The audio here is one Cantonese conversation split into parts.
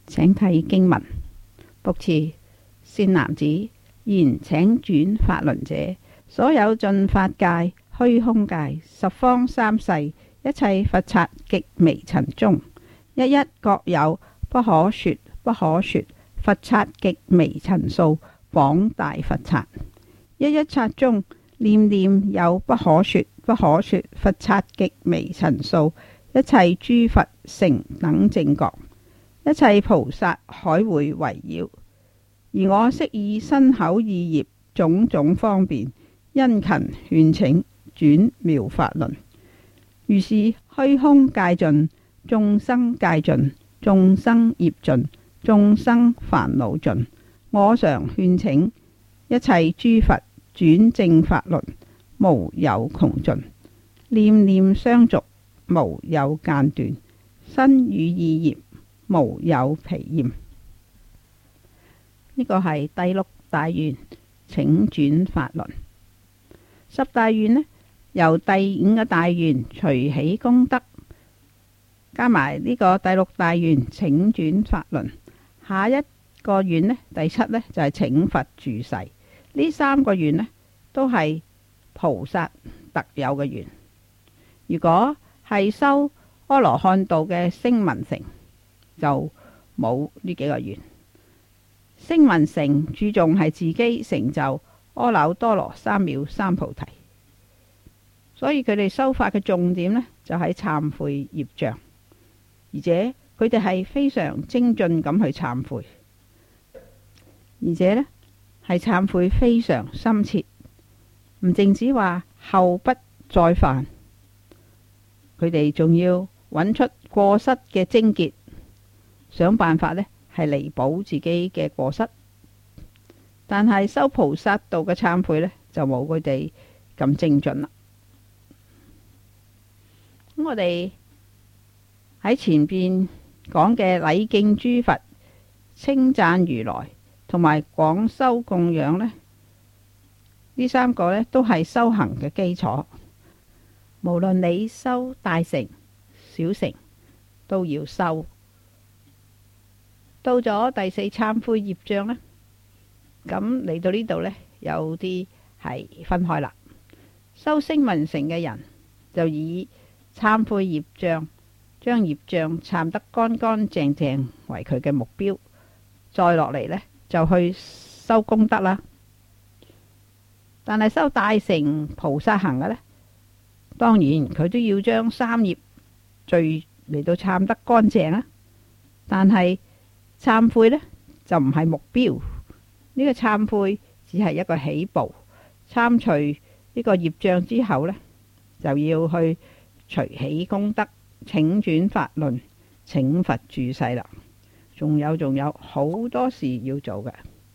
請睇經文。卜辭：善男子，言請轉法輪者，所有盡法界、虛空界、十方三世一切佛剎極微塵中，一一各有不可說不可說佛剎極微塵數廣大佛剎，一一剎中念念有不可說不可說佛剎極微塵數，一切諸佛成等正覺，一切菩薩海會圍繞，而我悉以身口意業種種方便，殷勤勸請轉妙法輪。如是虛空界盡，眾生界盡，眾生業盡，眾生煩惱盡，我常勸請一切諸佛轉正法輪，無有窮盡，念念相續，無有間斷，身語意業無有疲厭。呢個係第六大願，請轉法輪。十大願呢，由第五個大願隨喜功德加埋呢個第六大願，請轉法輪。下一個願呢，第七呢，就係請佛住世。呢三個願呢，都係菩薩特有嘅願。如果係修阿羅漢道嘅聲聞乘，就冇呢幾個願。聲聞乘注重係自己成就阿耨多羅三藐三菩提，所以佢哋修法嘅重點呢，就喺懺悔業障，而且佢哋係非常精進咁去懺悔，而且呢係懺悔非常深切，唔淨止話後不再犯，佢哋仲要揾出過失嘅症結，想辦法呢係彌補自己嘅過失。但係修菩薩道嘅懺悔呢，就冇佢哋咁精進啦。咁我哋喺前邊講嘅禮敬諸佛、稱讚如來同埋廣修供養呢，呢三個呢都係修行嘅基礎。無論你修大乘、小乘，都要修。到咗第四懺悔業障呢，咁嚟到呢度呢，有啲係分開啦。修聲聞乘嘅人就以懺悔業障，將業障懺得乾乾淨淨為佢嘅目標，再落嚟呢，就去修功德啦。但係修大乘菩薩行嘅呢，當然佢都要將三業罪嚟到懺得乾淨啦。但係懺悔呢，就唔係目標，呢個懺悔只係一個起步。懺除呢個業障之後呢，就要去隨喜功德，請轉法輪，請佛住世啦。仲有好多事要做嘅。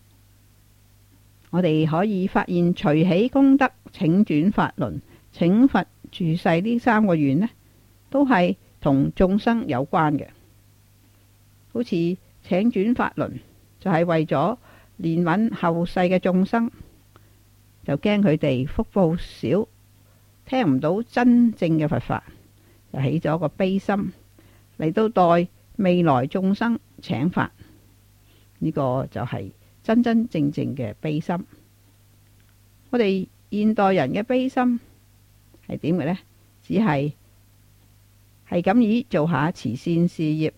我哋可以發現隨喜功德、請轉法輪、請佛住世呢三個願呢，都係同眾生有關嘅。好似請轉法輪就係為咗憐憫後世嘅眾生，就驚佢哋福報少，聽唔到真正嘅佛法，就起咗個悲心嚟到代未來眾生請法。呢個就係真真正正嘅悲心。我哋現代人嘅悲心係點嘅呢？只係咁以做下慈善事業。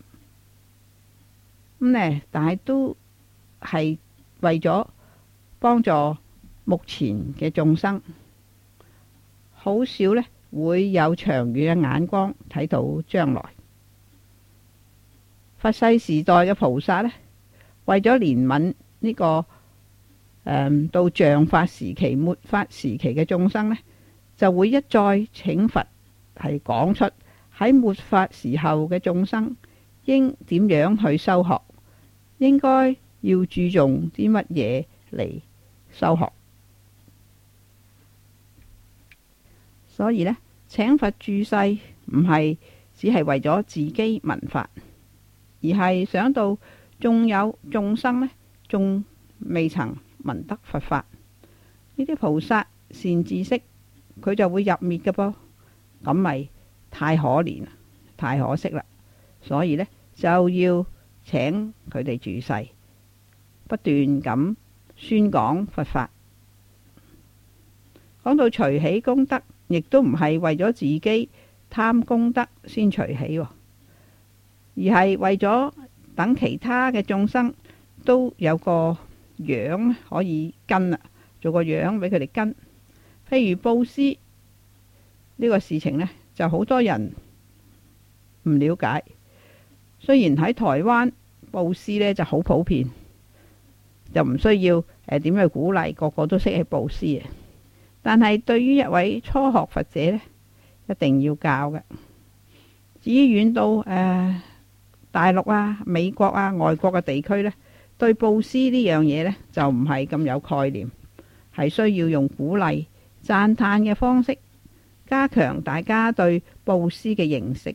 但係都係為咗幫助目前嘅眾生，好少呢會有長遠嘅眼光睇到將來。佛世時代嘅菩薩呢，為咗憐憫呢個到像法時期、末法時期嘅眾生呢，就會一再請佛係講出喺末法時候嘅眾生應點樣去修學，應該要注重啲乜嘢嚟修學。所以呢，請佛住世唔係只係為咗自己聞法，而係想到仲有眾生呢，仲未曾聞得佛法，呢啲菩薩善知識佢就會入滅嘅噃，咁咪太可憐太可惜啦。所以呢，就要請佢哋住世，不斷咁宣講佛法。講到隨喜功德，亦都唔係為咗自己貪功德先隨喜，而係為咗等其他嘅眾生都有個樣可以跟啦，做個樣俾佢哋跟。譬如布施呢個事情呢，就好多人唔了解。雖然喺台灣布施呢就好普遍，就唔需要點樣去鼓勵，個個都識去布施嘅。但係對於一位初學佛者呢，一定要教嘅。至於遠到大陸啊、美國啊、外國嘅地區呢，對布施呢樣嘢呢，就唔係咁有概念，係需要用鼓勵、讚歎嘅方式，加強大家對布施嘅認識。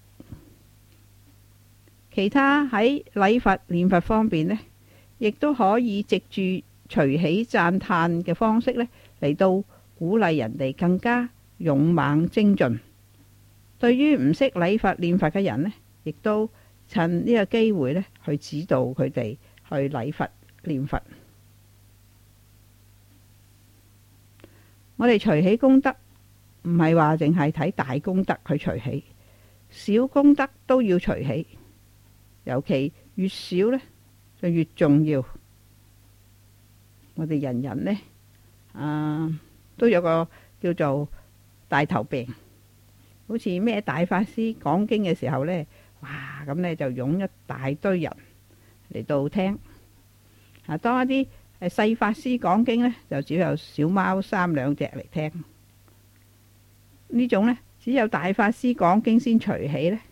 其他喺禮佛念佛方面呢，亦都可以藉住隨喜讚歎嘅方式呢，嚟到鼓勵人哋更加勇猛精進。對於唔識禮佛念佛嘅人呢，亦都趁呢個機會呢，去指導佢哋去禮佛念佛。我哋隨喜功德唔係話淨係睇大功德去隨喜，小功德都要隨喜。尤其越少呢，就越重要。我哋人人呢，都有個叫做大頭病，好似咩大法師講經嘅時候呢，哇咁呢就湧一大堆人嚟到聽。當一啲細法師講經呢，就只有小貓3、2隻嚟聽。呢種呢，只有大法師講經先隨喜呢，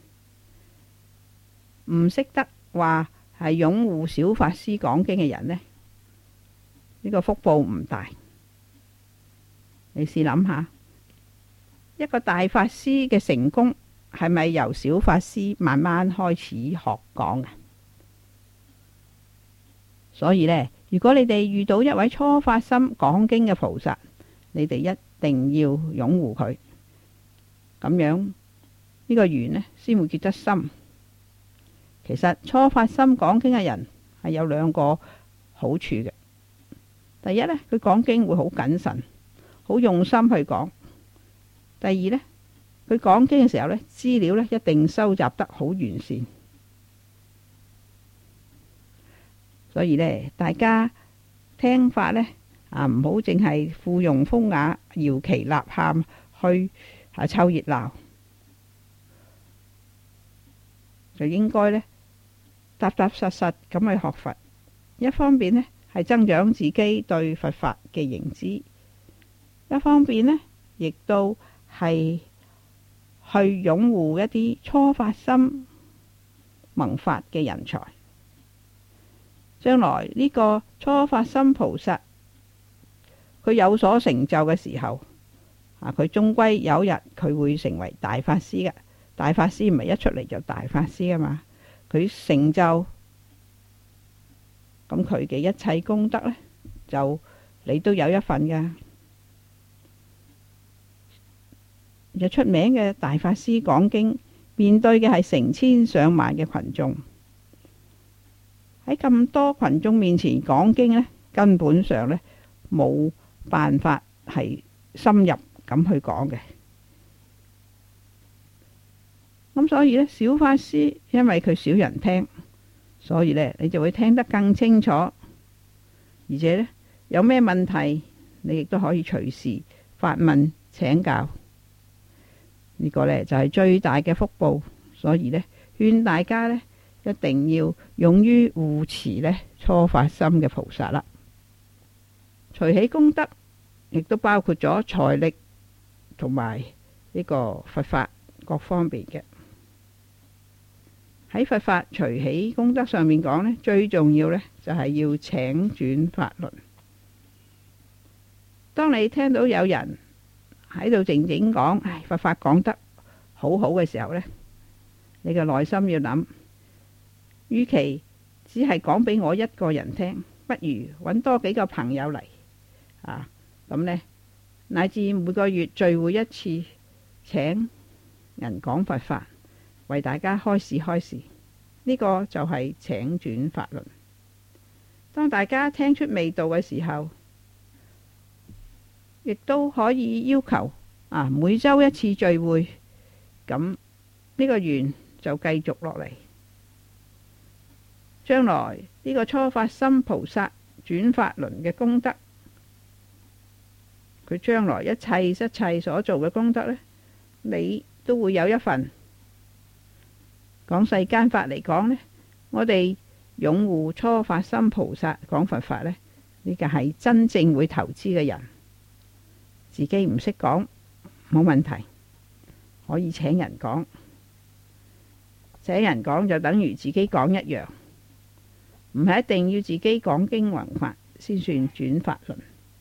唔識得話係擁護小法師講經嘅人呢，呢個福報唔大。你試諗下，一個大法師嘅成功係咪由小法師慢慢開始學講嘅？所以呢，如果你哋遇到一位初發心講經嘅菩薩，你哋一定要擁護佢，咁樣呢個緣呢先會結得深。其實初發心講經嘅人係有2個好處嘅。第一呢，佢講經會好謹慎，好用心去講。第二呢，佢講經嘅時候呢，資料呢一定收集得好完善。所以呢，大家聽法呢，唔好淨係附庸風雅、搖旗吶喊去湊熱鬧，就應該呢，踏踏實實咁去學佛。一方面呢，係增長自己對佛法嘅認知，一方面呢，亦都係去擁護一啲初發心聞法嘅人才。將來呢個初發心菩薩，佢有所成就嘅時候，佢終歸有一日佢會成為大法師嘅。大法師唔係一出嚟就大法師啊嘛，佢成就，咁佢嘅一切功德呢，就你都有一份㗎。有出名嘅大法師講經，面對嘅係成千上萬嘅群眾。喺咁多群眾面前講經呢，根本上呢冇辦法係深入咁去講嘅。咁所以呢，小法師因為佢少人聽，所以呢你就會聽得更清楚，而且呢有咩問題你亦都可以隨時發問請教。呢個呢就係最大嘅福報，所以呢勸大家呢一定要勇於護持呢初發心嘅菩薩啦。隨喜功德亦都包括咗財力同埋呢個佛法各方面嘅。喺佛法隨喜功德上面講呢，最重要呢就係要請轉法輪。當你聽到有人喺度靜靜講，佛法講得好好嘅時候呢，你嘅內心要諗，與其只係講俾我一個人聽，不如揾多幾個朋友嚟，咁呢，乃至每個月聚會一次，請人講佛法，為大家開示開示。 呢個就係請轉法輪。當大家聽出味道嘅時候，亦都可以要求每周一次聚會，咁呢個緣就繼續落嚟。將來呢個初發心菩薩轉法輪嘅功德，佢將來一切所做嘅功德呢，你都會有一份。講世間法嚟講呢，我哋擁護初發心菩薩講佛法呢，呢個係真正會投資嘅人。自己唔識講冇問題，可以請人講。請人講就等於自己講一樣，唔係一定要自己講經弘法先算轉法輪。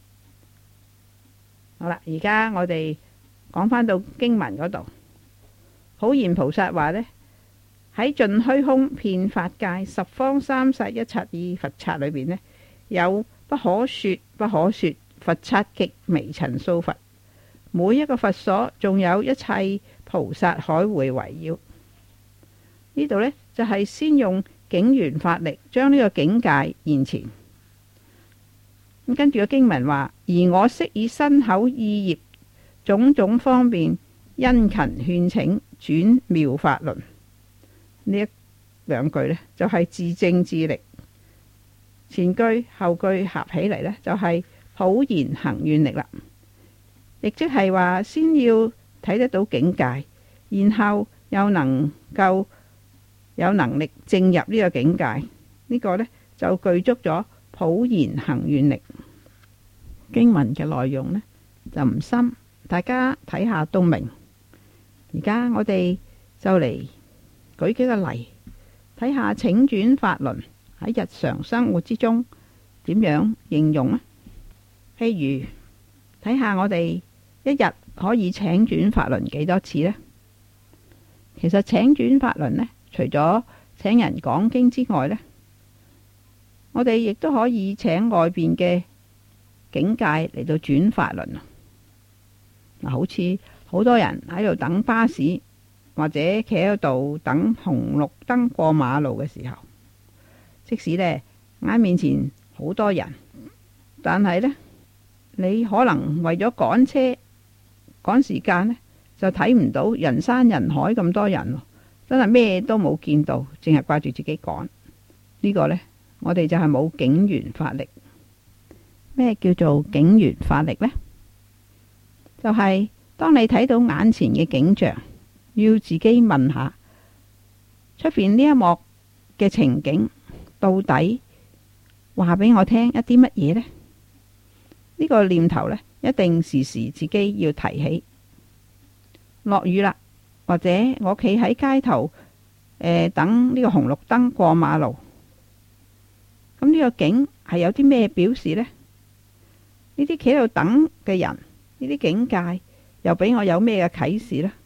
好啦，而家我哋講返到經文嗰度，普賢菩薩話呢，喺盡虛空遍法界十方三世一切意佛剎裏邊呢，有不可說佛剎極微塵數佛，每一個佛所仲有一切菩薩海會圍繞。呢度呢，就係先用境緣法力將呢個境界現前。咁跟住個經文話，而我悉以身口意業種種方便殷勤勸請轉妙法輪。呢一兩句呢，就係自證自力，前句後句合起嚟呢，就係普賢行願力啦。亦即係話先要睇得到境界，然後又能夠有能力證入呢個境界，呢個呢，就具足咗普賢行願力。經文嘅內容呢，就唔深，大家睇下都明。而家我哋就嚟舉幾個例，睇下請轉法輪喺日常生活之中點樣應用啊。譬如睇下我哋一日可以請轉法輪幾多次呢？其實請轉法輪呢，除咗請人講經之外呢，我哋亦都可以請外邊嘅境界嚟到轉法輪。好似好多人喺度等巴士，或者企喺度等紅綠燈過馬路嘅時候，即使呢眼面前好多人，但係呢，你可能為咗趕車趕時間呢，就睇唔到人山人海咁多人，真係咩都冇見到，淨係掛住自己趕。呢個呢，我哋就係冇境緣法力。咩叫做境緣法力呢？就係當你睇到眼前嘅景象，要自己問下出邊呢一幕嘅情景到底話俾我聽一啲乜嘢呢？呢個念頭呢，一定時時自己要提起。落雨啦，或者我企喺街頭等呢個紅綠燈過馬路，咁呢個景係有啲咩表示呢？呢啲企喺度等嘅人，呢啲境界又俾我有咩嘅啟示呢？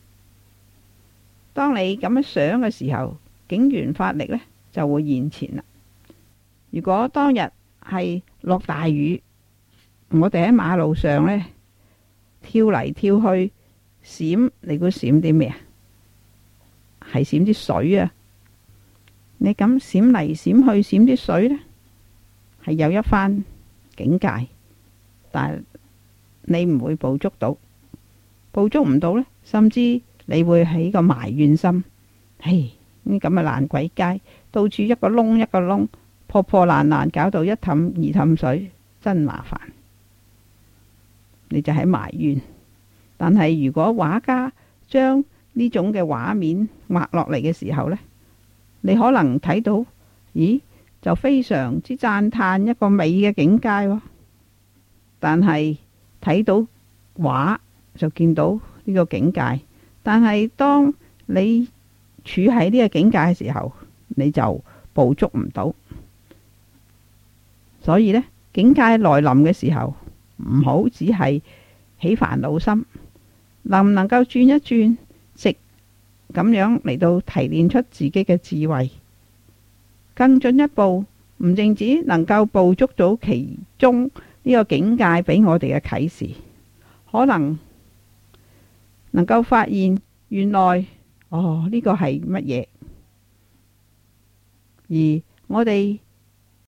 當你咁樣想嘅時候，境緣法力呢就會現前啦。如果當日係落大雨，我哋喺馬路上呢跳嚟跳去閃，你估閃啲咩啊？係閃啲水啊！你咁閃嚟閃去閃啲水呢，係有一番境界，但係你唔會捕捉到，捕捉唔到呢，甚至你會起個埋怨心。嘿，呢咁嘅爛鬼街，到處一個窿一個窿，破破爛爛，搞到一氹二氹水，真麻煩。你就喺埋怨。但係如果畫家將呢種嘅畫面畫落嚟嘅時候呢，你可能睇到，咦，就非常之讚嘆一個美嘅境界喎。但係睇到畫就見到呢個境界，但係當你處喺呢個境界嘅時候，你就捕捉唔到。所以呢，境界來臨嘅時候，唔好只係起煩惱心，能唔能夠轉一轉，直咁樣嚟到提煉出自己嘅智慧，更進一步，唔淨止能夠捕捉到其中呢個境界俾我哋嘅啟示，可能夠發現原來呢個係乜嘢？ 而我哋